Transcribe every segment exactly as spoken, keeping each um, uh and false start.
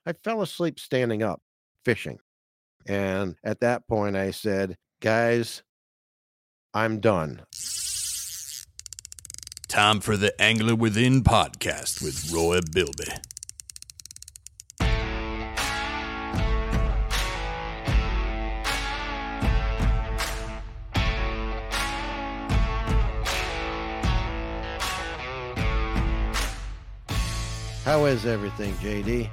I fell asleep standing up fishing. And at that point, I said, guys, I'm done. Time for the Angler Within podcast with Roy Bilby. How is everything, J D?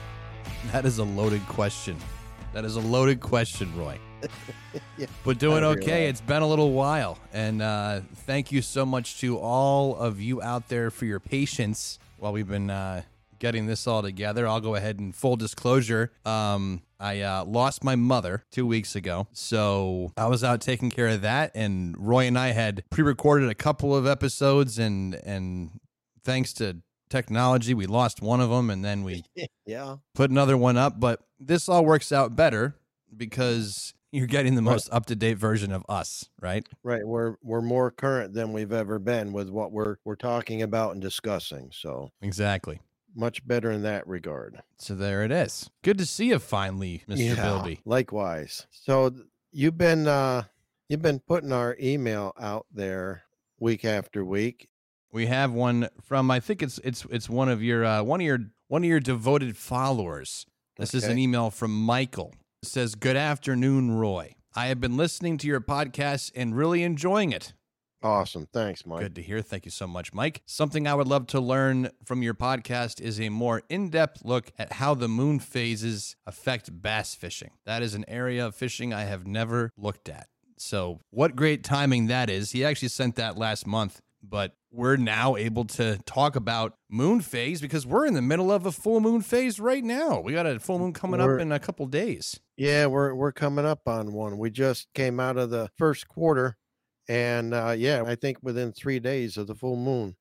That is a loaded question. That is a loaded question, Roy. Yeah, but doing I okay. realize. It's been a little while. And uh, thank you so much to all of you out there for your patience while we've been uh, getting this all together. I'll go ahead and full disclosure. Um, I uh, lost my mother two weeks ago. So I was out taking care of that. And Roy and I had pre-recorded a couple of episodes. And, and thanks to technology, we lost one of them. And then we Yeah. put another one up. But this all works out better because you're getting the most up-to-date version of us, right? Right. We're we're more current than we've ever been with what we're we're talking about and discussing. So Exactly. much better in that regard. So there it is. Good to see you finally, Mister Yeah, Bilby. likewise. So th- you've been uh you've been putting our email out there week after week. We have one from I think it's it's it's one of your uh, one of your one of your devoted followers. This is an Okay. email from Michael. It says, "Good afternoon, Roy. I have been listening to your podcast and really enjoying it." Awesome. Thanks, Mike. Good to hear. Thank you so much, Mike. Something I would love to learn from your podcast is a more in-depth look at how the moon phases affect bass fishing. That is an area of fishing I have never looked at. So what great timing that is. He actually sent that last month, but we're now able to talk about moon phase because we're in the middle of a full moon phase right now. We got a full moon coming We're- up in a couple days. Yeah, we're we're coming up on one. We just came out of the first quarter, and uh, yeah, I think within three days of the full moon.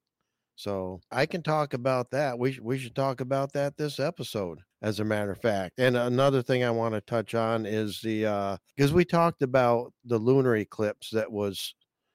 So I can talk about that. We sh- we should talk about that this episode, as a matter of fact. And another thing I want to touch on is the because we talked about the lunar eclipse that was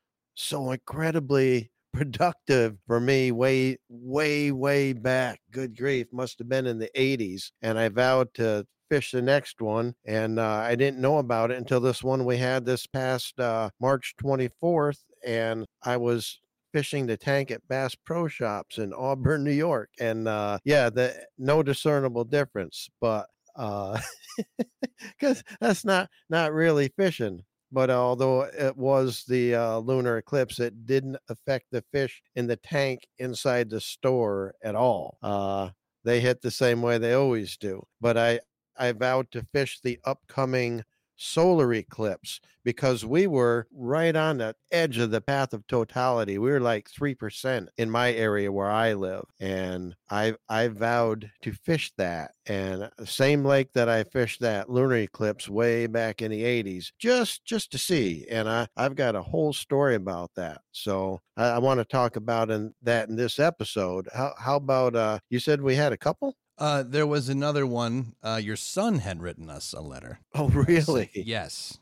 so incredibly productive for me way way way back. Good grief, must have been in the eighties, and I vowed to fish the next one, and uh, I didn't know about it until this one we had this past uh, March twenty-fourth, and I was fishing the tank at Bass Pro Shops in Auburn, New York, and uh, yeah, the no discernible difference, but uh, because that's not not really fishing. But although it was the uh, lunar eclipse, it didn't affect the fish in the tank inside the store at all. Uh, they hit the same way they always do. But I, I vowed to fish the upcoming solar eclipse because we were right on the edge of the path of totality. We were like three percent in my area where I live, and I I vowed to fish that, and same lake that I fished that lunar eclipse way back in the eighties, just just to see. And I I've got a whole story about that, so I, I want to talk about in that in this episode. How how about uh you said we had a couple? Uh, there was another one. Uh, your son had written us a letter. Oh, really? Yes.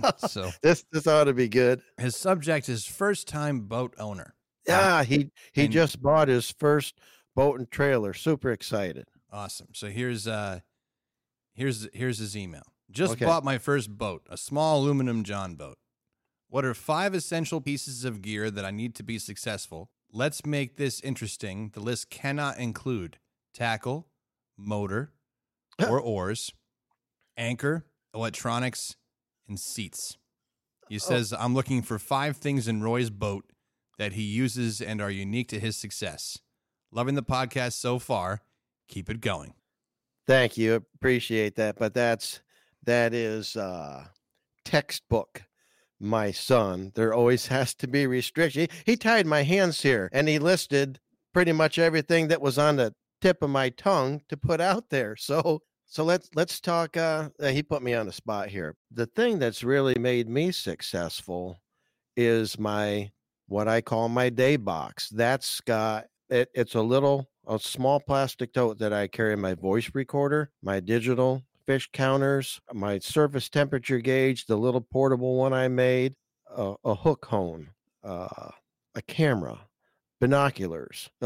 So This this ought to be good. his subject is first time boat owner. Yeah, he he and- just bought his first boat and trailer. Super excited. Awesome. So here's uh here's here's his email. Just Okay. bought my first boat, a small aluminum John boat. What are five essential pieces of gear that I need to be successful? Let's make this interesting. The list cannot include tackle, motor, or oars, anchor, electronics, and seats. He says, I'm looking for five things in Roy's boat that he uses and are unique to his success. Loving the podcast so far. Keep it going. Thank you. Appreciate that. But that's that is uh textbook. My son. There always has to be restriction. He, he tied my hands here and he listed pretty much everything that was on the tip of my tongue to put out there. So so let's let's talk uh he put me on the spot here. The thing that's really made me successful is my what I call my day box. That's got it, it's a little a small plastic tote that I carry my voice recorder, my digital fish counters, my surface temperature gauge, the little portable one I made, uh, a hook hone, uh, a camera, binoculars, uh,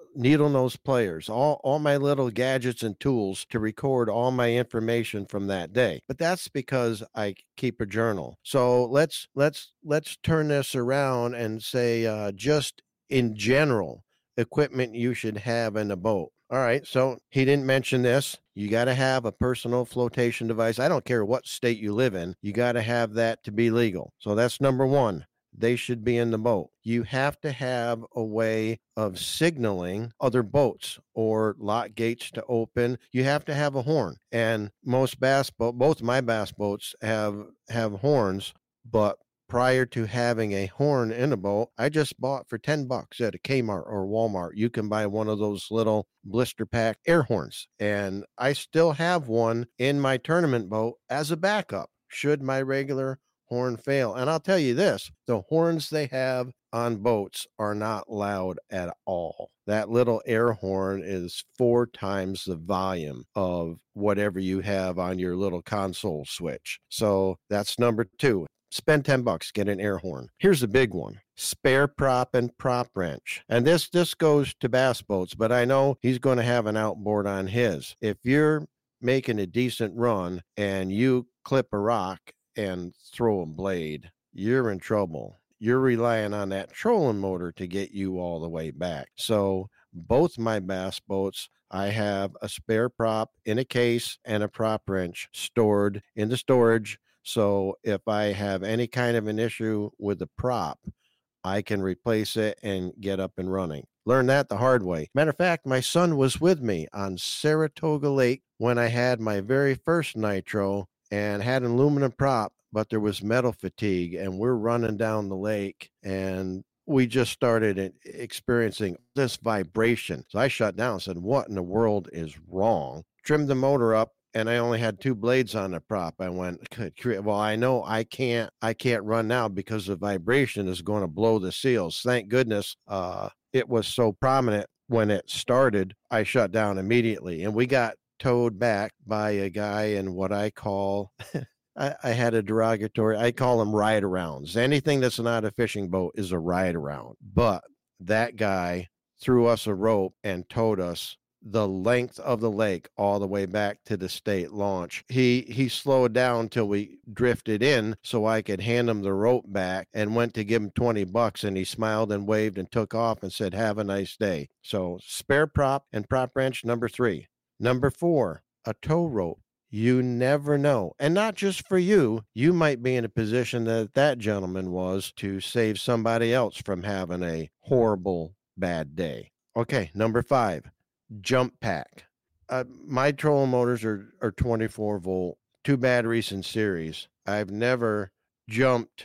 needle nose players, all, all my little gadgets and tools to record all my information from that day. But that's because I keep a journal. So let's let's let's turn this around and say uh, just in general equipment you should have in a boat. All right, so he didn't mention this. You got to have a personal flotation device. I don't care what state you live in. You got to have that to be legal. So that's number one. They should be in the boat. You have to have a way of signaling other boats or lock gates to open. You have to have a horn. And most bass boat, both my bass boats have have horns, but prior to having a horn in a boat, I just bought for ten bucks at a Kmart or Walmart. You can buy one of those little blister pack air horns. And I still have one in my tournament boat as a backup should my regular horn fail. And I'll tell you this, the horns they have on boats are not loud at all. That little air horn is four times the volume of whatever you have on your little console switch. So that's number two. Spend ten bucks, get an air horn. Here's the big one. Spare prop and prop wrench. And this this goes to bass boats, but I know he's going to have an outboard on his. If you're making a decent run and you clip a rock and throw a blade, you're in trouble. You're relying on that trolling motor to get you all the way back. So both my bass boats, I have a spare prop in a case and a prop wrench stored in the storage. So if I have any kind of an issue with the prop, I can replace it and get up and running. Learn that the hard way. Matter of fact, my son was with me on Saratoga Lake when I had my very first nitro and had an aluminum prop, but there was metal fatigue, and we're running down the lake, and we just started experiencing this vibration. So I shut down and said, what in the world is wrong? Trimmed the motor up, and I only had two blades on the prop. I went, well, I know I can't, I can't run now because the vibration is going to blow the seals. Thank goodness uh, it was so prominent when it started. I shut down immediately, and we got towed back by a guy in what I call, I, I had a derogatory, I call them ride arounds. Anything that's not a fishing boat is a ride around. But that guy threw us a rope and towed us the length of the lake all the way back to the state launch. He he slowed down till we drifted in so I could hand him the rope back, and went to give him twenty bucks, and he smiled and waved and took off and said, have a nice day. So spare prop and prop wrench, number three. Number four, a tow rope. You never know. And not just for you, you might be in a position that that gentleman was to save somebody else from having a horrible bad day. Okay, number five. Jump pack. Uh, my trolling motors are, are twenty-four volt, two batteries in series. I've never jumped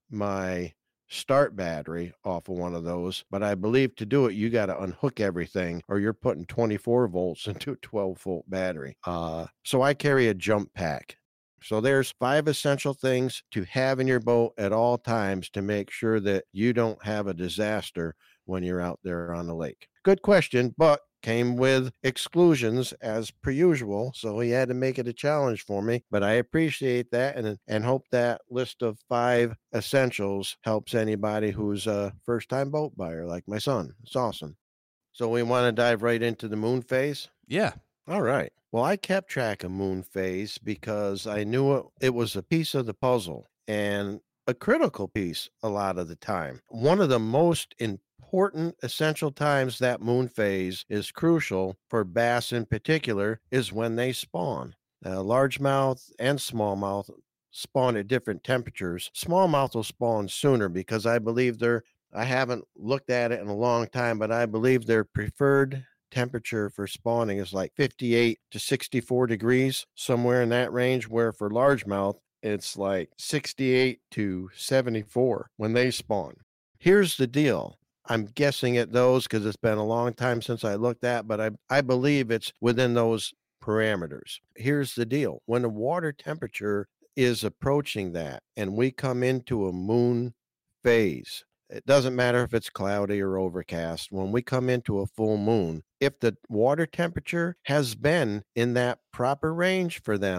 my start battery off of one of those, but I believe to do it, you got to unhook everything, or you're putting twenty-four volts into a twelve volt battery. Uh, so I carry a jump pack. So there's five essential things to have in your boat at all times to make sure that you don't have a disaster when you're out there on the lake. Good question, but came with exclusions as per usual, so he had to make it a challenge for me. But I appreciate that, and and hope that list of five essentials helps anybody who's a first-time boat buyer like my son. It's awesome. So we want to dive right into the moon phase? Yeah. All right. Well, I kept track of moon phase because I knew it, it was a piece of the puzzle, and a critical piece a lot of the time. One of the most important important essential times that moon phase is crucial for bass in particular is when they spawn. Uh, largemouth and smallmouth spawn at different temperatures. Smallmouth will spawn sooner because I believe they're, I haven't looked at it in a long time, but I believe their preferred temperature for spawning is like fifty-eight to sixty-four degrees, somewhere in that range, where for largemouth, it's like sixty-eight to seventy-four when they spawn. Here's the deal. I'm guessing at those because it's been a long time since I looked at, but I, I believe it's within those parameters. Here's the deal. When the water temperature is approaching that and we come into a moon phase, it doesn't matter if it's cloudy or overcast. When we come into a full moon, if the water temperature has been in that proper range for them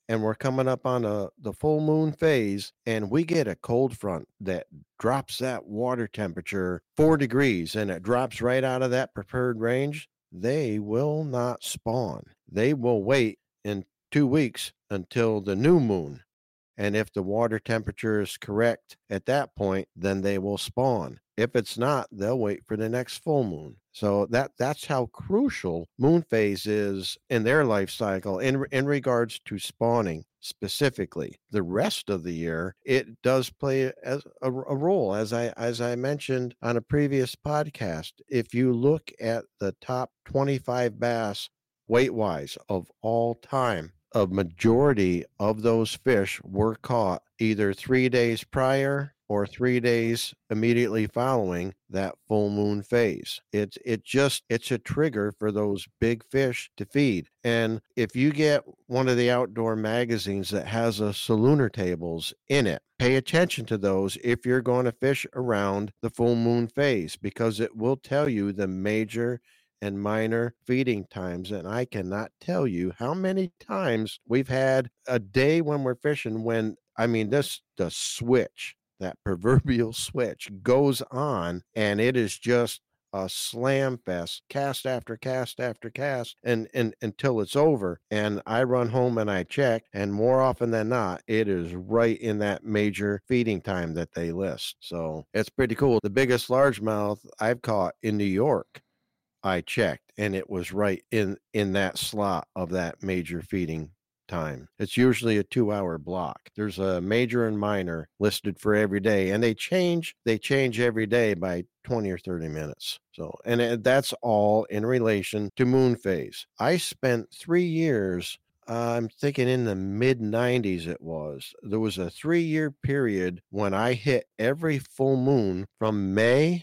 and we're coming up on a, the full moon phase, and we get a cold front that drops that water temperature four degrees and it drops right out of that preferred range, they will not spawn. They will wait in two weeks until the new moon. And if the water temperature is correct at that point, then they will spawn. If it's not, they'll wait for the next full moon. So that that's how crucial moon phase is in their life cycle in in regards to spawning specifically. The rest of the year, it does play as a, a role, as I as I mentioned on a previous podcast. If you look at the top twenty-five bass weight wise of all time, a majority of those fish were caught either three days prior or three days immediately following that full moon phase. It's it just it's a trigger for those big fish to feed. And if you get one of the outdoor magazines that has a Salooner tables in it, pay attention to those if you're going to fish around the full moon phase, because it will tell you the major and minor feeding times. And I cannot tell you how many times we've had a day when we're fishing when, I mean, this, the switch, that proverbial switch goes on, and it is just a slam fest, cast after cast after cast, and, and until it's over. And I run home and I check, and more often than not, it is right in that major feeding time that they list. So it's pretty cool. The biggest largemouth I've caught in New York, I checked, and it was right in in that slot of that major feeding time. It's usually a two-hour block. There's a major and minor listed for every day, and they change they change every day by twenty or thirty minutes. So, and it, that's all in relation to moon phase. I spent three years, uh, I'm thinking in the mid nineties it was. There was a three-year period when I hit every full moon from May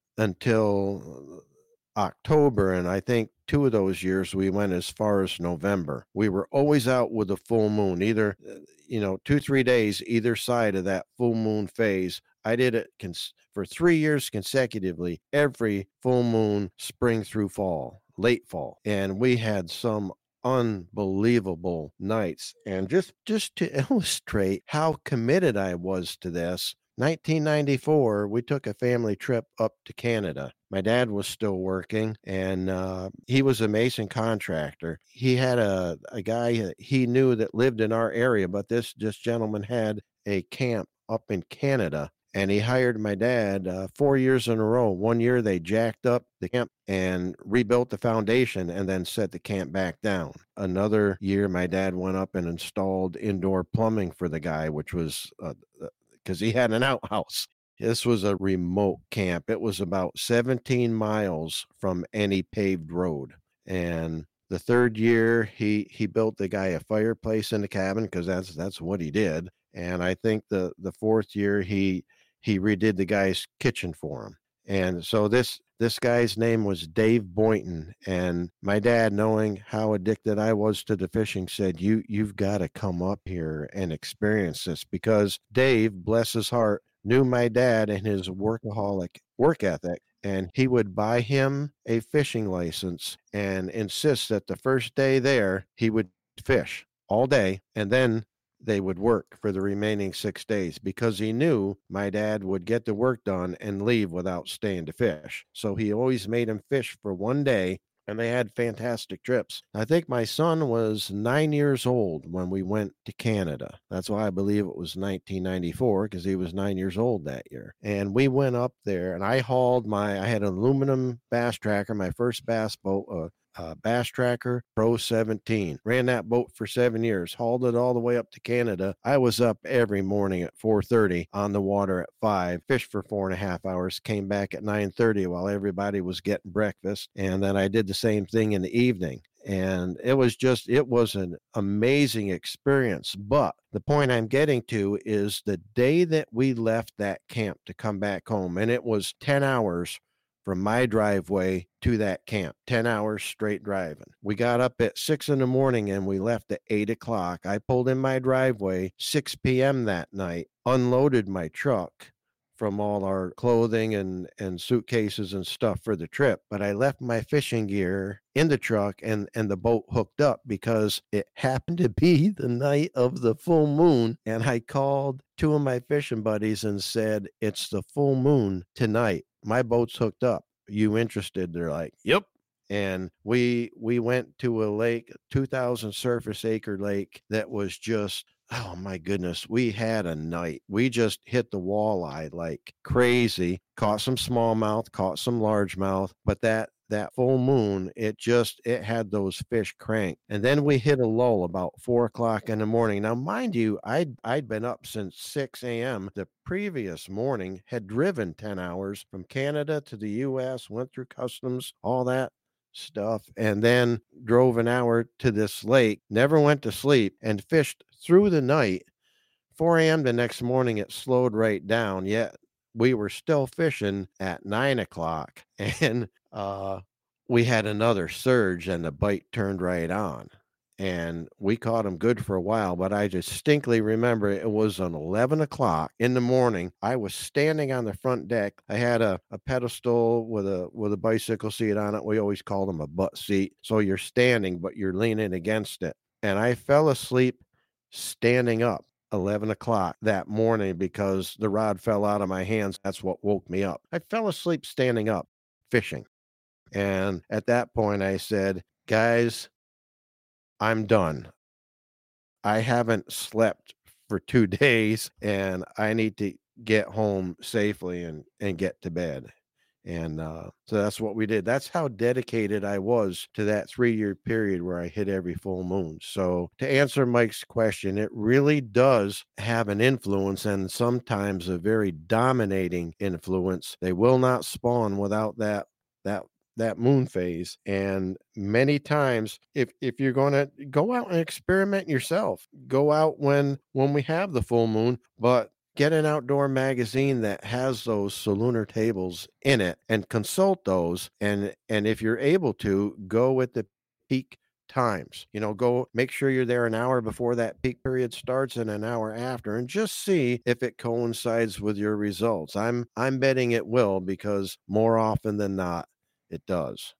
until October, and I think two of those years we went as far as November. We were always out with a full moon, either, uh, you know, two, three days either side of that full moon phase. I did it cons- for three years consecutively, every full moon, spring through fall, late fall. And we had some unbelievable nights. And just, just to illustrate how committed I was to this, nineteen ninety-four, we took a family trip up to Canada. My dad was still working, and uh, he was a mason contractor. He had a, a guy that he knew that lived in our area, but this, this gentleman had a camp up in Canada, and he hired my dad uh, four years in a row. One year they jacked up the camp and rebuilt the foundation and then set the camp back down. Another year, my dad went up and installed indoor plumbing for the guy, which was uh, because he had an outhouse. This was a remote camp. It was about seventeen miles from any paved road. And the third year, he he built the guy a fireplace in the cabin, because that's that's what he did. And I think the the fourth year, he he redid the guy's kitchen for him. And so this this guy's name was Dave Boynton. And my dad, knowing how addicted I was to the fishing, said, you you've got to come up here and experience this, because Dave, bless his heart, knew my dad and his workaholic work ethic, and he would buy him a fishing license and insist that the first day there he would fish all day, and then they would work for the remaining six days, because he knew my dad would get the work done and leave without staying to fish. So he always made him fish for one day, and they had fantastic trips. I think my son was nine years old when we went to Canada. That's why I believe it was nineteen ninety-four, because he was nine years old that year. And we went up there, and I hauled my, I had an aluminum bass tracker, my first bass boat, uh, uh, Bass Tracker Pro seventeen. Ran that boat for seven years, hauled it all the way up to Canada. I was up every morning at four thirty, on the water at five, fished for four and a half hours, came back at nine thirty while everybody was getting breakfast. And then I did the same thing in the evening. And it was just, it was an amazing experience. But the point I'm getting to is the day that we left that camp to come back home, and it was ten hours from my driveway to that camp, ten hours straight driving. We got up at six in the morning and we left at eight o'clock. I pulled in my driveway six p.m. that night, unloaded my truck, from all our clothing and and suitcases and stuff for the trip, but I left my fishing gear in the truck and and the boat hooked up because it happened to be the night of the full moon, and I called two of my fishing buddies and said, "It's the full moon tonight. My boat's hooked up. You interested?" They're like, "Yep." And we we went to a lake, two thousand surface acre lake that was just, oh my goodness, we had a night. We just hit the walleye like crazy. Caught some smallmouth, caught some largemouth, but that that full moon, it just it had those fish crank. And then we hit a lull about four o'clock in the morning. Now, mind you, I'd I'd been up since six a.m. the previous morning, had driven ten hours from Canada to the U S, went through customs, all that stuff, and then drove an hour to this lake, never went to sleep, and fished through the night. four a.m. the next morning, it slowed right down, yet we were still fishing at nine o'clock, and uh, we had another surge, and the bite turned right on. And we caught him good for a while, but I distinctly remember it was on eleven o'clock in the morning. I was standing on the front deck. I had a, a pedestal with a with a bicycle seat on it. We always called them a butt seat. So you're standing, but you're leaning against it. And I fell asleep standing up eleven o'clock that morning because the rod fell out of my hands. That's what woke me up. I fell asleep standing up fishing. And at that point, I said, guys, I'm done. I haven't slept for two days and I need to get home safely and, and get to bed. And uh, so that's what we did. That's how dedicated I was to that three-year period where I hit every full moon. So to answer Mike's question, it really does have an influence, and sometimes a very dominating influence. They will not spawn without that that that moon phase. And many times, if if you're going to go out and experiment yourself, go out when when we have the full moon, but get an outdoor magazine that has those solunar tables in it and consult those. And and if you're able to, go with the peak times. You know, go make sure you're there an hour before that peak period starts and an hour after, and just see if it coincides with your results. I'm I'm betting it will, because more often than not, it does.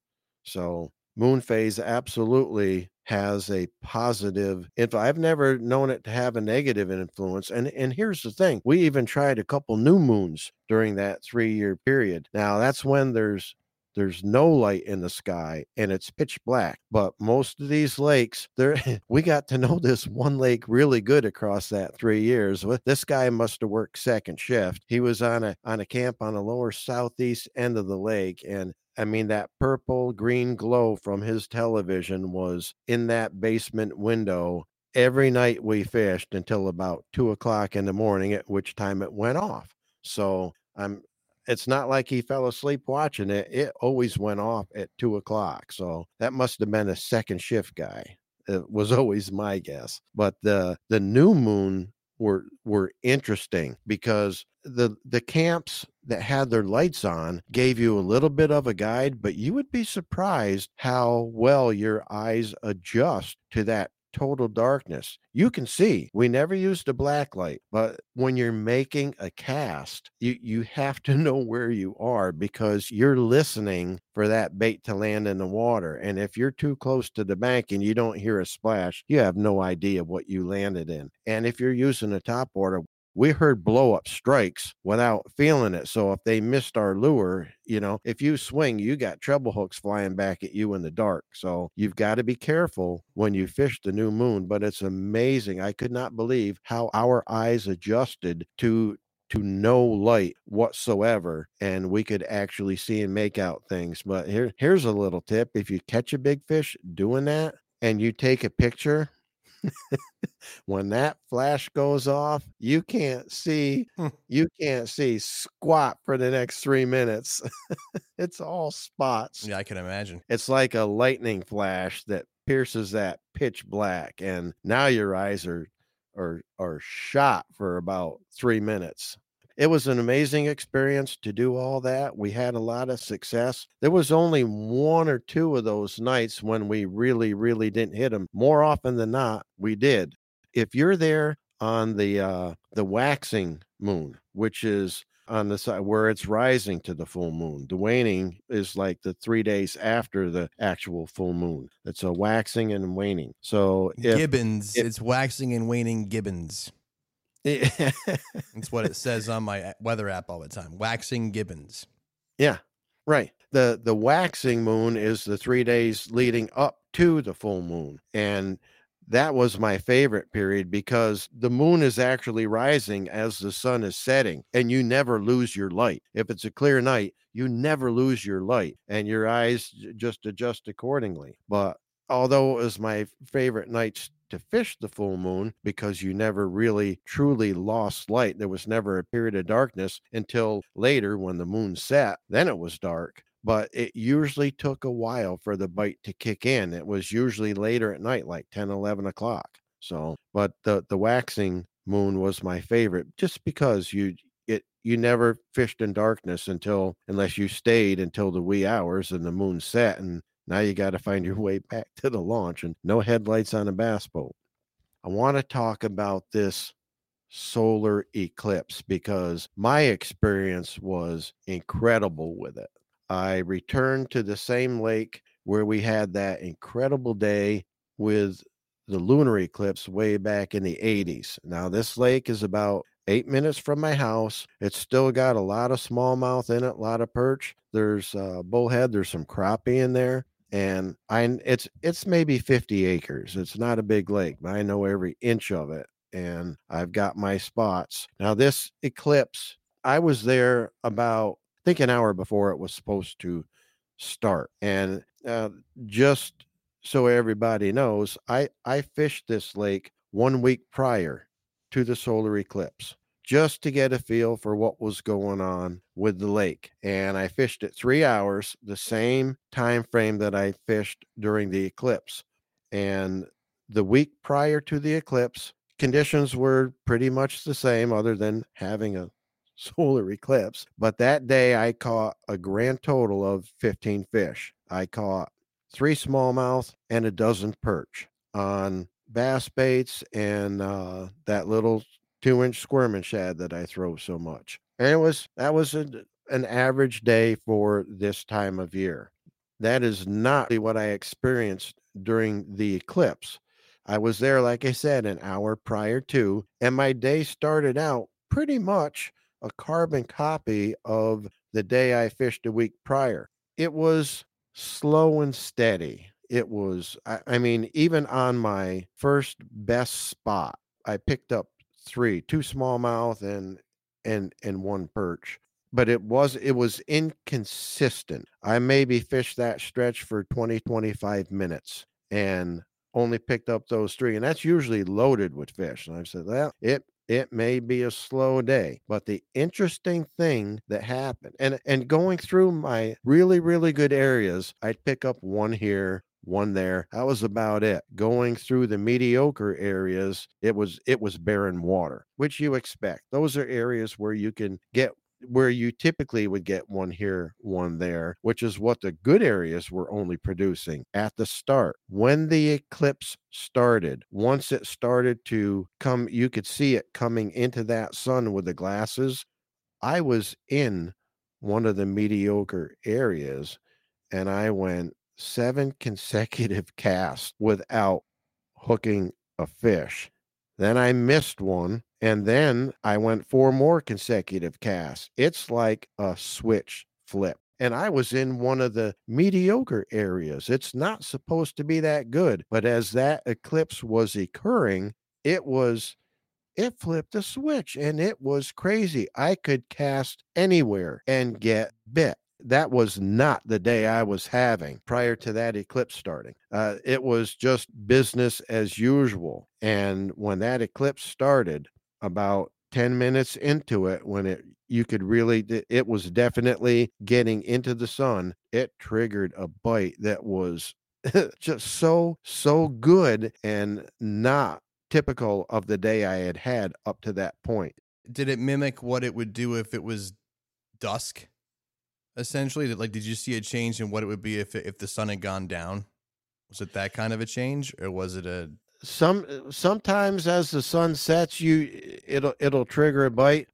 So moon phase absolutely has a positive influence. I've never known it to have a negative influence. And and here's the thing. We even tried a couple new moons during that three-year period. Now, that's when there's there's no light in the sky and it's pitch black. But most of these lakes, there we got to know this one lake really good across that three years. This guy must have worked second shift. He was on a on a camp on the lower southeast end of the lake, and I mean, that purple green glow from his television was in that basement window every night we fished until about two o'clock in the morning, at which time it went off. So I'm, it's not like he fell asleep watching it. It always went off at two o'clock. So that must have been a second shift guy. It was always my guess. But the the new moon were were interesting because the the camps that had their lights on gave you a little bit of a guide, but you would be surprised how well your eyes adjust to that total darkness. You can see. We never used a black light, but when you're making a cast, you you have to know where you are, because you're listening for that bait to land in the water. And if you're too close to the bank and you don't hear a splash, you have no idea what you landed in. And if you're using a top water, we heard blow up strikes without feeling it. So if they missed our lure, you know, if you swing, you got treble hooks flying back at you in the dark. So you've got to be careful when you fish the new moon. But it's amazing. I could not believe how our eyes adjusted to to no light whatsoever, and we could actually see and make out things. But here here's a little tip. If you catch a big fish doing that and you take a picture, when that flash goes off, you can't see, you can't see squat for the next three minutes. It's all spots. Yeah, I can imagine. It's like a lightning flash that pierces that pitch black, and now your eyes are are are shot for about three minutes. It was an amazing experience to do all that. We had a lot of success. There was only one or two of those nights when we really, really didn't hit them. More often than not, we did. If you're there on the uh, the waxing moon, which is on the side where it's rising to the full moon. The waning is like the three days after the actual full moon. It's a waxing and waning. So if Gibbons, if, it's waxing and waning Gibbons. That's what it says on my weather app all the time. Waxing Gibbons. Yeah, right. The the waxing moon is the three days leading up to the full moon. And that was my favorite period because the moon is actually rising as the sun is setting, and you never lose your light. If it's a clear night, you never lose your light, and your eyes just adjust accordingly. But although it was my favorite nights to fish the full moon because you never really truly lost light, there was never a period of darkness until later when the moon set. Then it was dark. But it usually took a while for the bite to kick in. It was usually later at night, like ten, eleven o'clock. So, but the, the waxing moon was my favorite just because you, it, you never fished in darkness until, unless you stayed until the wee hours and the moon set. And now you got to find your way back to the launch and no headlights on a bass boat. I want to talk about this solar eclipse because my experience was incredible with it. I returned to the same lake where we had that incredible day with the lunar eclipse way back in the eighties. Now, this lake is about eight minutes from my house. It's still got a lot of smallmouth in it, a lot of perch. There's uh, bullhead. There's some crappie in there. And I, it's it's maybe fifty acres. It's not a big lake, but I know every inch of it. And I've got my spots. Now, this eclipse, I was there about I think an hour before it was supposed to start. And uh, just so everybody knows, I, I fished this lake one week prior to the solar eclipse just to get a feel for what was going on with the lake. And I fished it three hours, the same time frame that I fished during the eclipse. And the week prior to the eclipse, conditions were pretty much the same other than having a solar eclipse. But that day I caught a grand total of fifteen fish. I caught three smallmouth and a dozen perch on bass baits and uh, that little two inch squirm and shad that I throw so much. And it was, that was a, an average day for this time of year. That is not what I experienced during the eclipse. I was there, like I said, an hour prior to, and my day started out pretty much a carbon copy of the day I fished a week prior. It was slow and steady. It was, I, I mean, even on my first best spot, I picked up three, two smallmouth and and and one perch. But it was it was inconsistent. I maybe fished that stretch for twenty, twenty-five minutes and only picked up those three. And that's usually loaded with fish. And I said, well, it It may be a slow day, but the interesting thing that happened, and, and going through my really, really good areas, I'd pick up one here, one there. That was about it. Going through the mediocre areas, it was it was barren water, which you expect. Those are areas where you can get where you typically would get one here, one there, which is what the good areas were only producing at the start. When the eclipse started, once it started to come, you could see it coming into that sun with the glasses. I was in one of the mediocre areas and I went seven consecutive casts without hooking a fish. Then I missed one, and then I went four more consecutive casts. It's like a switch flip. And I was in one of the mediocre areas. It's not supposed to be that good, but as that eclipse was occurring, it was, it flipped a switch and it was crazy. I could cast anywhere and get bit. That was not the day I was having prior to that eclipse starting. Uh, it was just business as usual. And when that eclipse started, about ten minutes into it, when it you could really, it was definitely getting into the sun, it triggered a bite that was just so, so good and not typical of the day I had had up to that point. Did it mimic what it would do if it was dusk? Essentially, like, did you see a change in what it would be if it, if the sun had gone down? Was it that kind of a change, or was it a some sometimes as the sun sets, you it'll it'll trigger a bite, but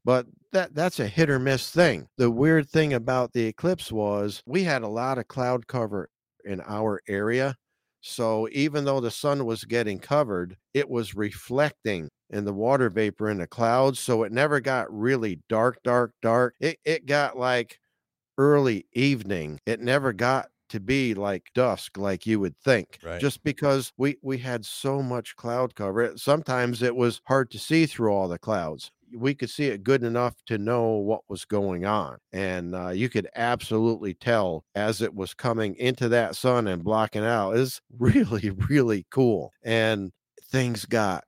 that that's a hit or miss thing. The weird thing about the eclipse was we had a lot of cloud cover in our area. So even though the sun was getting covered, it was reflecting in the water vapor in the clouds. So it never got really dark, dark, dark. It it got like early evening. It never got to be like dusk like you would think, Right. just because we we had so much cloud cover. It- Sometimes it was hard to see through all the clouds. We could see it good enough to know what was going on. And uh, you could absolutely tell as it was coming into that sun and blocking out. Is really, really cool. And things got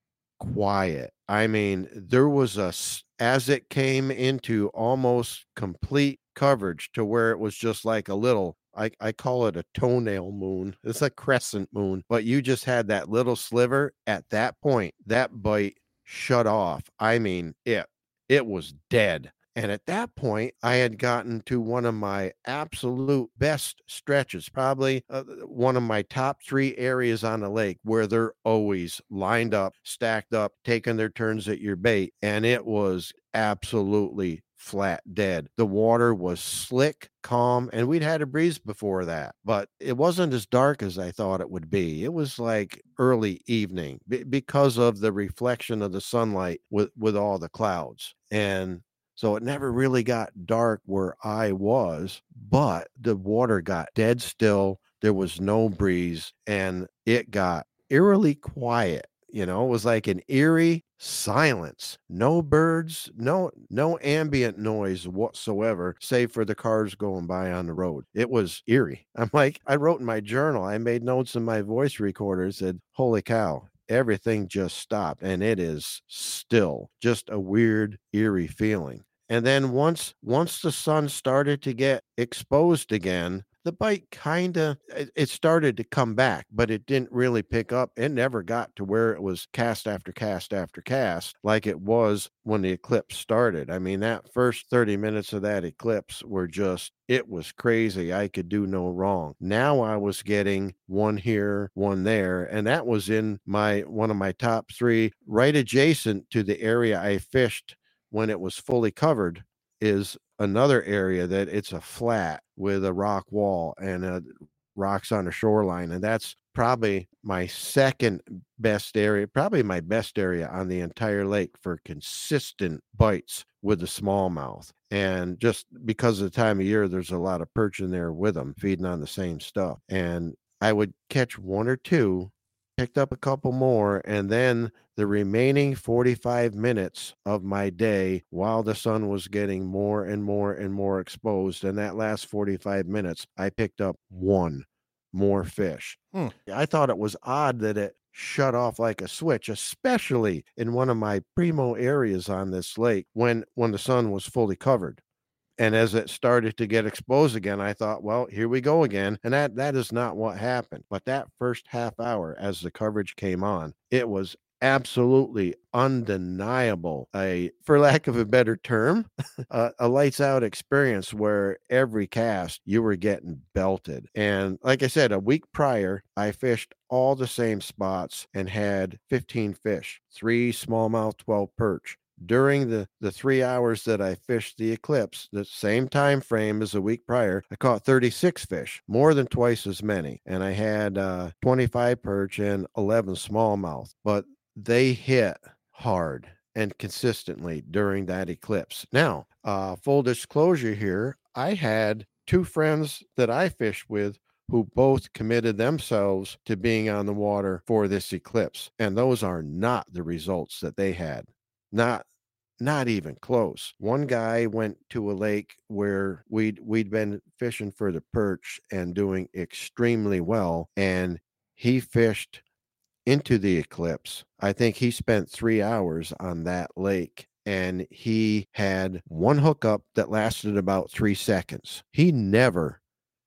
quiet. I mean, there was a, s- as it came into almost complete coverage to where it was just like a little, I, I call it a toenail moon. It's a crescent moon, but you just had that little sliver. At that point, that bite shut off. I mean, it, it was dead. And at that point, I had gotten to one of my absolute best stretches, probably uh, one of my top three areas on the lake where they're always lined up, stacked up, taking their turns at your bait. And it was absolutely flat dead. The water was slick, calm, and we'd had a breeze before that, but it wasn't as dark as I thought it would be. It was like early evening b- because of the reflection of the sunlight with, with all the clouds. And so it never really got dark where I was, but the water got dead still. There was no breeze and it got eerily quiet. You know, it was like an eerie silence. No birds, no no ambient noise whatsoever, save for the cars going by on the road. It was eerie. I'm like, I wrote in my journal, I made notes in my voice recorder, said, holy cow, everything just stopped and it is still. Just a weird, eerie feeling. And then once once the sun started to get exposed again, the bite kind of it, it started to come back, but it didn't really pick up. It never got to where it was cast after cast after cast like it was when the eclipse started. I mean, that first thirty minutes of that eclipse were just it was crazy. I could do no wrong. Now I was getting one here, one there, and that was in my one of my top three, right adjacent to the area I fished when it was fully covered, is another area that it's a flat with a rock wall and uh, rocks on the shoreline. And that's probably my second best area, probably my best area on the entire lake for consistent bites with the smallmouth. And just because of the time of year, there's a lot of perch in there with them feeding on the same stuff. And I would catch one or two, picked up a couple more, and then the remaining forty-five minutes of my day while the sun was getting more and more and more exposed. And that last forty-five minutes, I picked up one more fish. Hmm. I thought it was odd that it shut off like a switch, especially in one of my primo areas on this lake when when the sun was fully covered. And as it started to get exposed again, I thought, well, here we go again. And that that is not what happened. But that first half hour as the coverage came on, it was absolutely undeniable, a for lack of a better term, a, a lights out experience where every cast you were getting belted. And like I said, a week prior, I fished all the same spots and had fifteen fish, three smallmouth, twelve perch. During the, the three hours that I fished the eclipse, the same time frame as a week prior, I caught thirty-six fish, more than twice as many. And I had uh, twenty-five perch and eleven smallmouth. But they hit hard and consistently during that eclipse. Now, uh, full disclosure here, I had two friends that I fished with who both committed themselves to being on the water for this eclipse. And those are not the results that they had. Not not even close. One guy went to a lake where we'd we'd been fishing for the perch and doing extremely well, and he fished into the eclipse. I think he spent three hours on that lake. And he had one hookup that lasted about three seconds. He never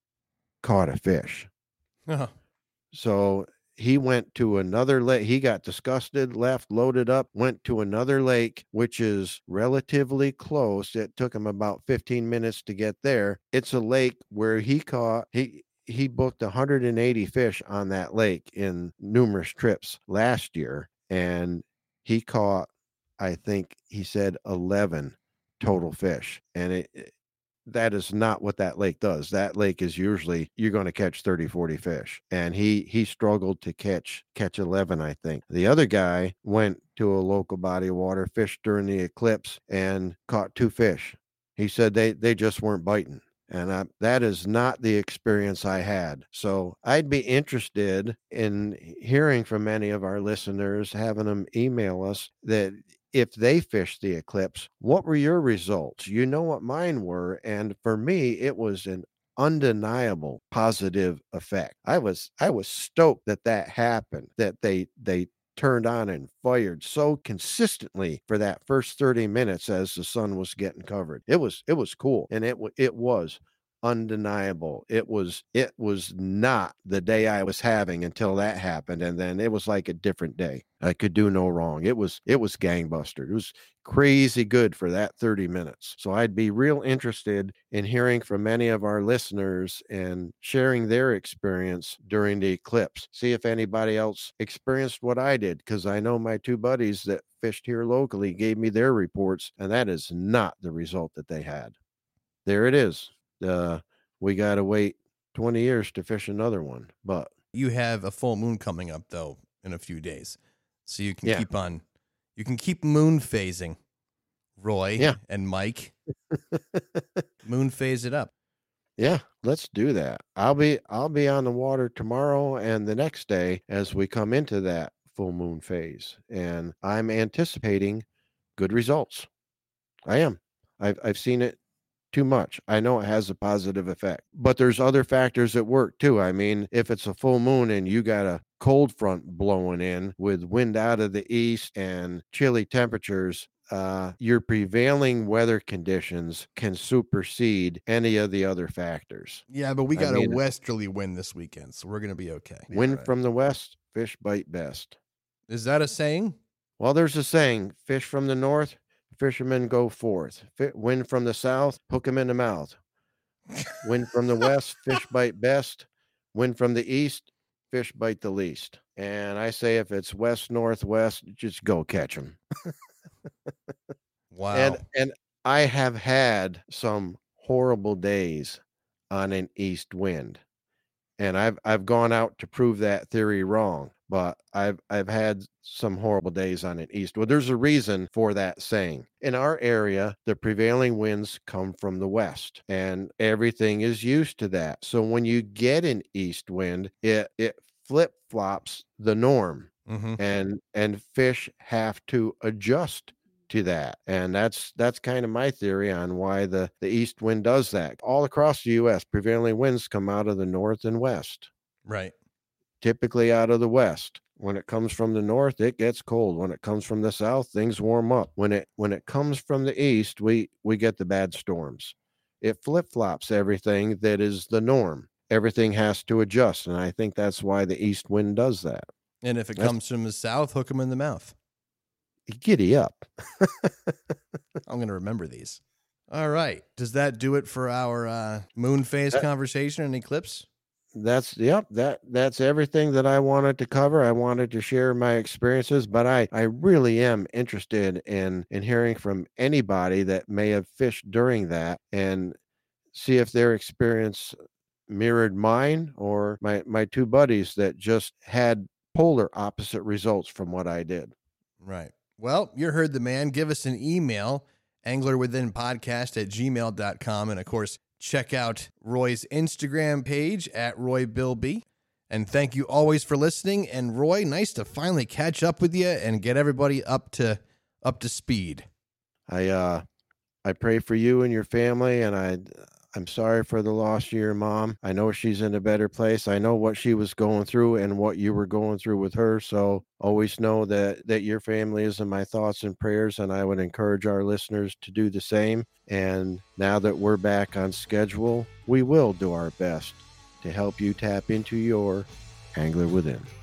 caught a fish. Uh-huh. So he went to another lake. He got disgusted, left, loaded up, went to another lake, which is relatively close. It took him about fifteen minutes to get there. It's a lake where he caught, he, he booked one hundred eighty fish on that lake in numerous trips last year. And he caught, I think he said eleven total fish. And it, it that is not what that lake does. That lake is usually you're going to catch thirty, forty fish. And he he struggled to catch catch eleven, I think. The other guy went to a local body of water, fished during the eclipse, and caught two fish. He said they they just weren't biting. And I, that is not the experience I had. So I'd be interested in hearing from many of our listeners, having them email us that if they fished the eclipse, what were your results? You know what mine were. And for me, it was an undeniable positive effect. I was I was stoked that that happened, that they they turned on and fired so consistently for that first thirty minutes as the sun was getting covered. It was it was cool, and it it was undeniable. It was it was not the day I was having until that happened, and then it was like a different day. I could do no wrong. It was it was gangbuster. It was crazy good for that thirty minutes. So I'd be real interested in hearing from many of our listeners and sharing their experience during the eclipse. See if anybody else experienced what I did, because I know my two buddies that fished here locally gave me their reports, and that is not the result that they had. There it is. Uh, we got to wait twenty years to fish another one, but you have a full moon coming up though in a few days, so you can yeah. keep on, you can keep moon phasing, Roy yeah. and Mike. Moon phase it up. Yeah, let's do that. I'll be I'll be on the water tomorrow and the next day as we come into that full moon phase, and I'm anticipating good results. I am. I've I've seen it too much. I know it has a positive effect, but there's other factors at work too. I mean, if it's a full moon and you got a cold front blowing in with wind out of the east and chilly temperatures, uh, your prevailing weather conditions can supersede any of the other factors. Yeah, but we got I mean, a westerly wind this weekend, so we're going to be okay. Wind right. from the west, fish bite best. Is that a saying? Well, there's a saying, fish from the north, fishermen go forth. Wind from the south, hook 'em in the mouth. Wind from the west, fish bite best. Wind from the east, fish bite the least. And I say if it's west, northwest, just go catch them. Wow. And and I have had some horrible days on an east wind. And I've I've gone out to prove that theory wrong. But I've I've had some horrible days on an east. Well, there's a reason for that saying. In our area, the prevailing winds come from the west, and everything is used to that. So when you get an east wind, it it flip flops the norm, mm-hmm. and and fish have to adjust to that. And that's that's kind of my theory on why the the east wind does that. All across the U S, prevailing winds come out of the north and west. Right. Typically out of the west. When it comes from the north, it gets cold. When it comes from the south, things warm up. When it when it comes from the east, we we get the bad storms. It flip-flops everything that is the norm. Everything has to adjust, and I think that's why the east wind does that. And if it that's, comes from the south, hook them in the mouth. Giddy up. I'm going to remember these. All right. Does that do it for our uh, moon phase that, conversation and eclipse? That's yep. That that's everything that I wanted to cover. I wanted to share my experiences, but I, I really am interested in in hearing from anybody that may have fished during that and see if their experience mirrored mine or my my two buddies that just had polar opposite results from what I did. Right. Well, you heard the man. Give us an email, anglerwithinpodcast at gmail dot com, and of course, check out Roy's Instagram page at Roy Bilby. And thank you always for listening. And Roy, nice to finally catch up with you and get everybody up to up to speed. I uh I pray for you and your family, and I I'm sorry for the loss of your mom. I know she's in a better place. I know what she was going through and what you were going through with her. So always know that that your family is in my thoughts and prayers, and I would encourage our listeners to do the same. And now that we're back on schedule, we will do our best to help you tap into your Angler Within.